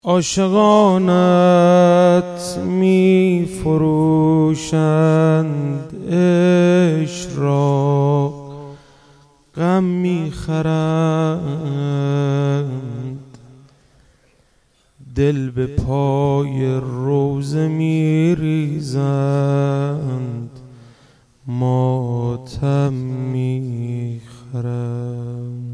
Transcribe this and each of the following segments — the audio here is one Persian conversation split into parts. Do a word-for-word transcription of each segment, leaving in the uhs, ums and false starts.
عاشقانت می فروشند عشق را، غم می خرند. دل به پای روزه می ریزند، ماتم می خرند.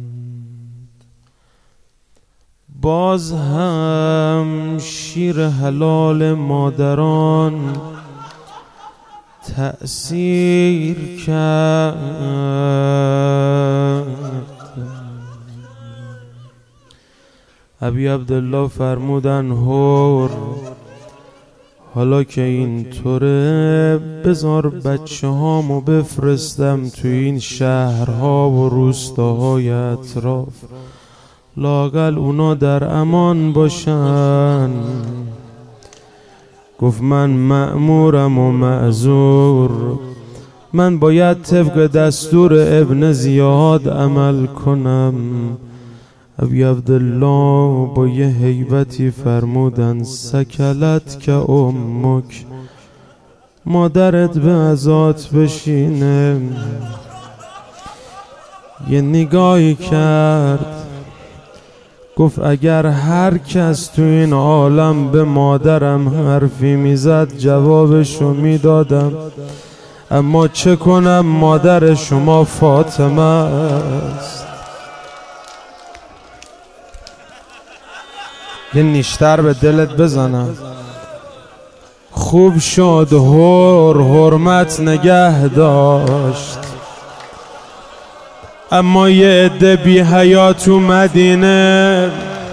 باز هم شیر حلال مادران تأثیر کرد. ابی عبدالله فرمودن هور حالا که این طوره بذار بچه هامو بفرستم تو این شهرها و روستاهای اطراف، لااقل اونا در امان باشن. گفت من مأمورم و معذور، من باید طبق دستور ابن زیاد عمل کنم. ابی عبدالله با یه هیبتی فرمودن سکلت که امک، مادرت به عزات بشینه. یه نگاهی کرد گفت اگر هر کس تو این عالم به مادرم حرفی میزد جوابشو میدادم، اما چه کنم مادر شما فاطمه است. یه نیشتر به دلت بزنم. خوب شد هور حرمت نگه داشت، اما یه عده بی حیا تو مدینه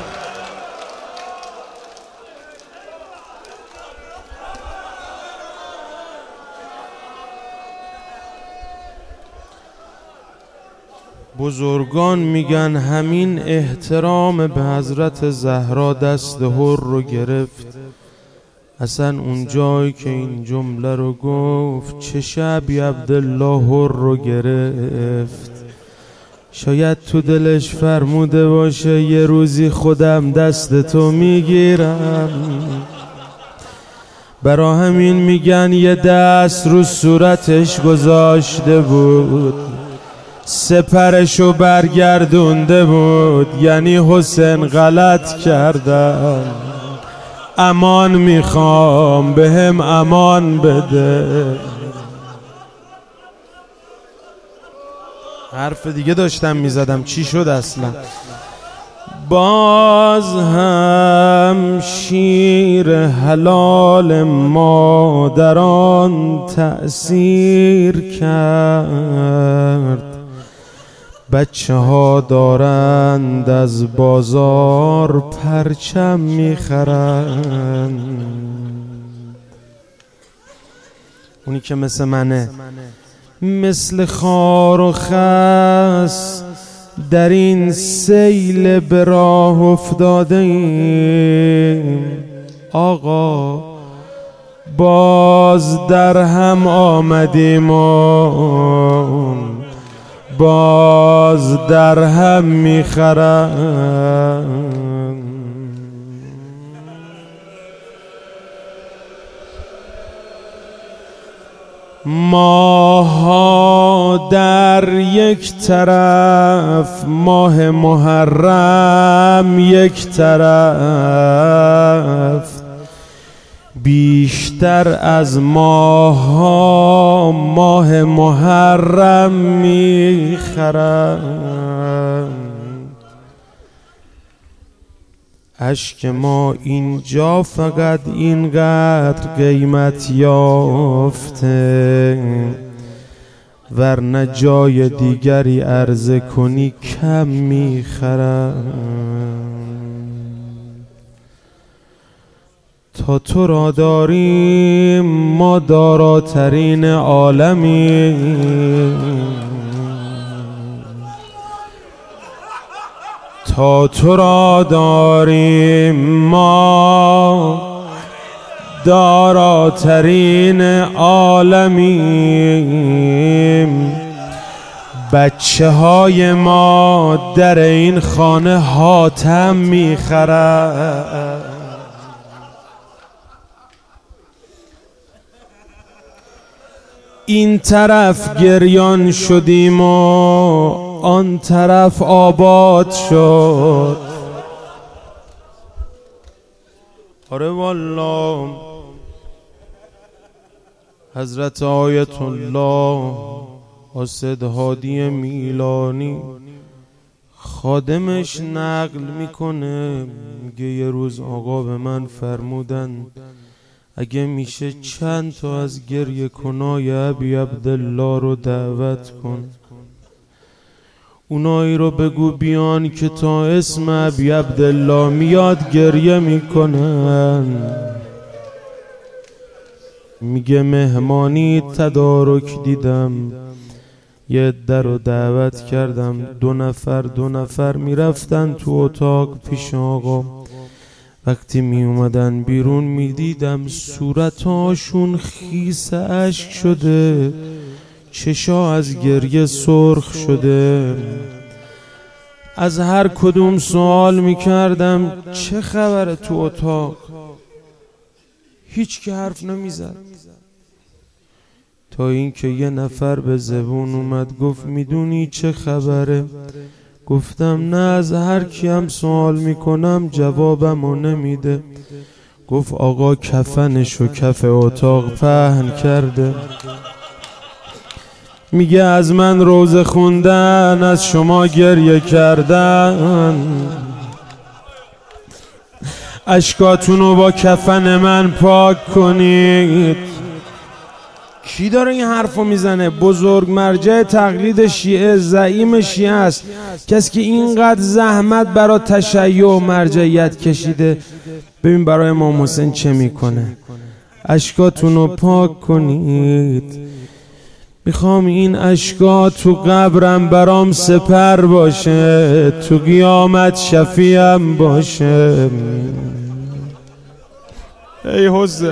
بزرگان میگن همین احترام به حضرت زهرا دست هور رو گرفت. اصلا اون جایی که این جمله رو گفت چه شبی عبدالله هور رو گرفت. شاید تو دلش فرموده باشه یه روزی خودم دست تو میگیرم. برا همین میگن یه دست رو صورتش گذاشته بود، سپرشو برگردونده بود، یعنی حسین غلط کردم، امان میخوام بهم امان بده. حرف دیگه داشتم میزدم چی شد اصلا؟ باز هم شیر حلال مادران تأثیر کرد. بچه ها دارند از بازار پرچم میخرند. اونی که مثل منه، مثل خار و خس در این سیل به راه افتاده ایم. آقا باز در هم آمدیم و باز در هم میخرند. ماها در یک طرف، ماه محرم یک طرف، بیشتر از ماها ماه محرم میخرند. اشک ما اینجا فقط اینقدر قیمت یافته، ورنه جای دیگری عرضه کنی کم میخرند. تا تو را داریم ما داراترین عالمیم، تا تو را داریم ما داراترین عالمیم. بچه های ما در این خانه حاتم میخرند. این طرف گریان شدیم و آن طرف آباد شد. آره والله حضرت آیت الله قاصد هادی میلانی خادمش نقل میکنه، میگه یه روز آقا به من فرمودن اگه میشه چند تا از گریه کنای ابی عبدالله رو دعوت کن، اونایی رو بگو بیان که تا اسم ابی عبدالله میاد گریه میکنن. میگه مهمانی تدارک دیدم، یه عده رو دعوت کردم، دو نفر دو نفر میرفتن تو اتاق پیش آقا. وقتی می اومدن بیرون می دیدم صورتاشون خیس اشک شده، چشا از گریه سرخ شده. از هر کدوم سوال می کردم چه خبره تو اتاق، هیچ که حرف نمی زد، تا اینکه یه نفر به زبون اومد گفت میدونی چه خبره؟ گفتم نه، از هر کیم سوال میکنم جوابمو نمیده. گفت آقا کفنشو کف اتاق پهن کرده. میگه از من روزه خوندن، از شما گریه کردن، اشکاتونو با کفن من پاک کنید. کی داره این حرفو میزنه؟ بزرگ مرجع تقلید شیعه، زعیم شیعه است، کسی که اینقدر زحمت برای تشیع و مرجعیت کشیده. ببین برای امام حسین چه میکنه. اشکاتونو پاک کنید، میخوام این اشکا تو قبرم برام سپر باشه، تو قیامت شفیعم باشه. ای حسین،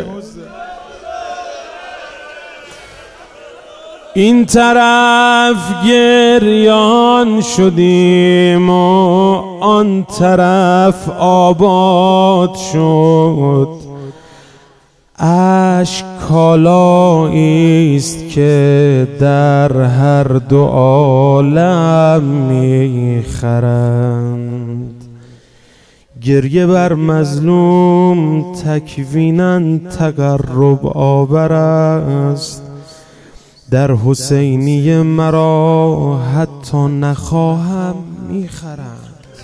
این طرف گریان شدیم و آن طرف آباد شد. اشک کالایی است که در هر دو عالم میخرند. گریه بر مظلوم تکویناً تقرب آور است، در حسینی مرا حتی نخواهم میخرند.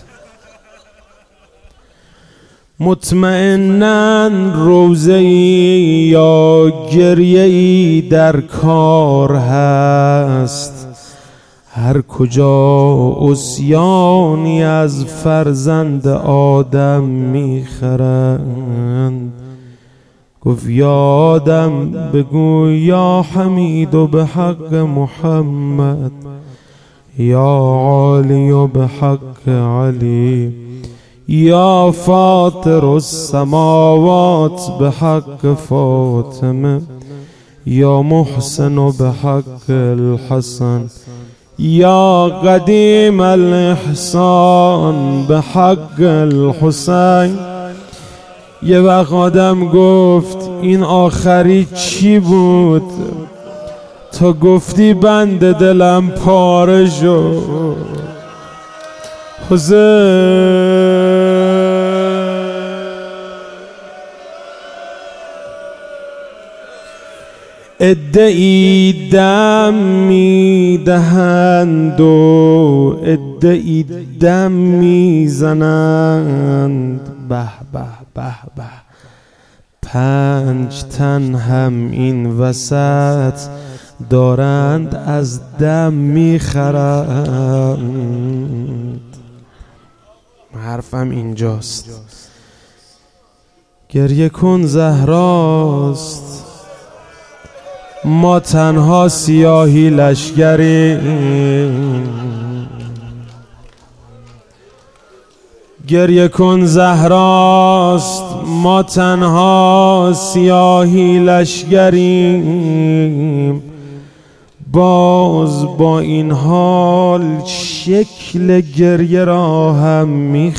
مطمئناً روزه‌ای یا گریه‌ای در کار هست، هر کجا عصیانی از فرزند آدم میخرند. گفت یا آدم بگو یا حمید و به حق محمد، یا عالی و به حق علی، یا فاطر السماوات به حق فاطمه، یا محسن و به حق الحسن، یا قدیم الاحسان به حق الحسین. یه وقت آدم گفت این آخری چی بود؟ تا گفتی بند دلم پاره شد. حسین ادعی دم میدهند و ادعی دم میزنند. به به به به، پنج تن هم این وسط دارند از دم میخرند. حرفم اینجاست. گریه کن زهراست، ما تنها سیاهی لشگریم. گریه کن زهراست، ما تنها سیاهی لشگریم. باز با این حال شکل گریه را هم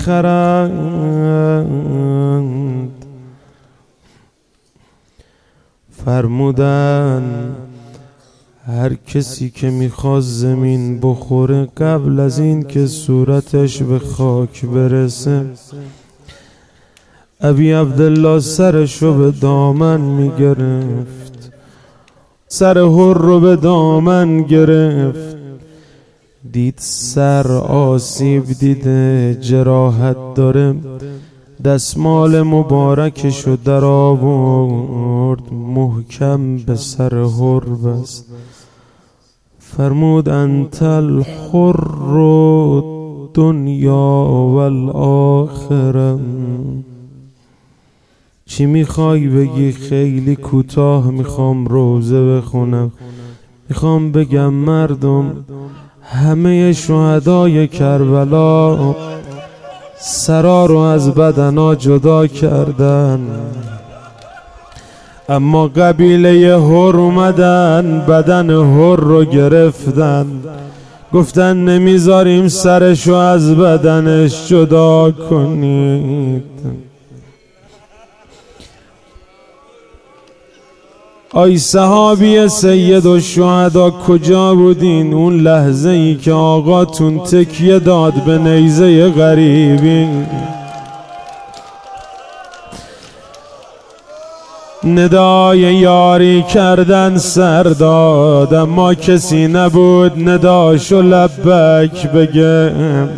میخرند. فرمودن هر کسی که میخواد زمین بخوره قبل از این که صورتش به خاک برسه ابی عبدالله سرشو به دامن میگرفت، سر هر رو به دامن گرفت، دید سر آسیب دیده جراحت داره، دستمال مبارکشو در آورد محکم به سر هر بست، فرمود انت الحر دنیا والآخرة. چی میخوای بگی؟ خیلی کوتاه میخوام روزه بخونم. میخوام بگم مردم همه شهدای کربلا سرا رو از بدنا جدا کردن، اما قبیله هر اومدن بدن هر رو گرفتن، گفتن نمیذاریم سرشو از بدنش جدا کنید. آی صحابی سید الشهدا کجا بودین اون لحظه ای که آقاتون تکیه داد به نیزه غریبی؟ ندای یاری کردن سر داد اما کسی نبود نداشو لبک بگه.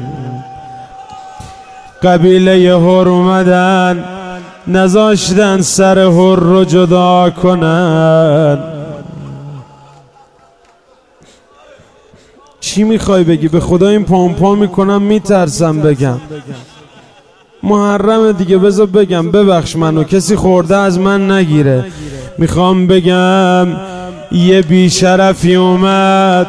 قبیله هر اومدن نذاشتن سر هر رو جدا کنن. چی میخوای بگی؟ به خدا این پامپا میکنم میترسم بگم. محرم دیگه بذار بگم، ببخش منو کسی خورده از من نگیره. میخوام بگم یه بیشرفی اومد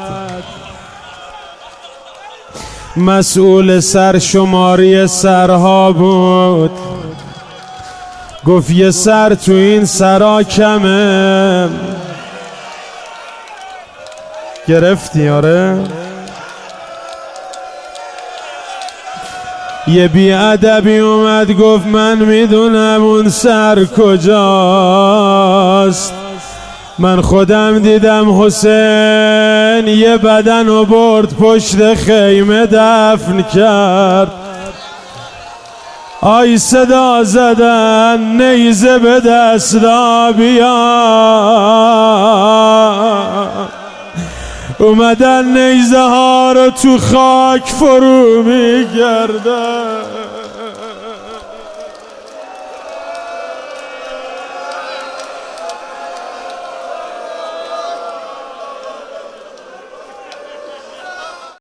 مسئول سرشماری سرها بود، گفت یه سر تو این سرا کمه. گرفتی؟ آره. یه بیادبی اومد گفت من میدونم اون سر کجاست، من خودم دیدم حسین یه بدن رو برد پشت خیمه دفن کرد. آی صدا زدن نیزه به دست دا بیا، اومدن نیزه ها رو تو خاک فرو میگردن.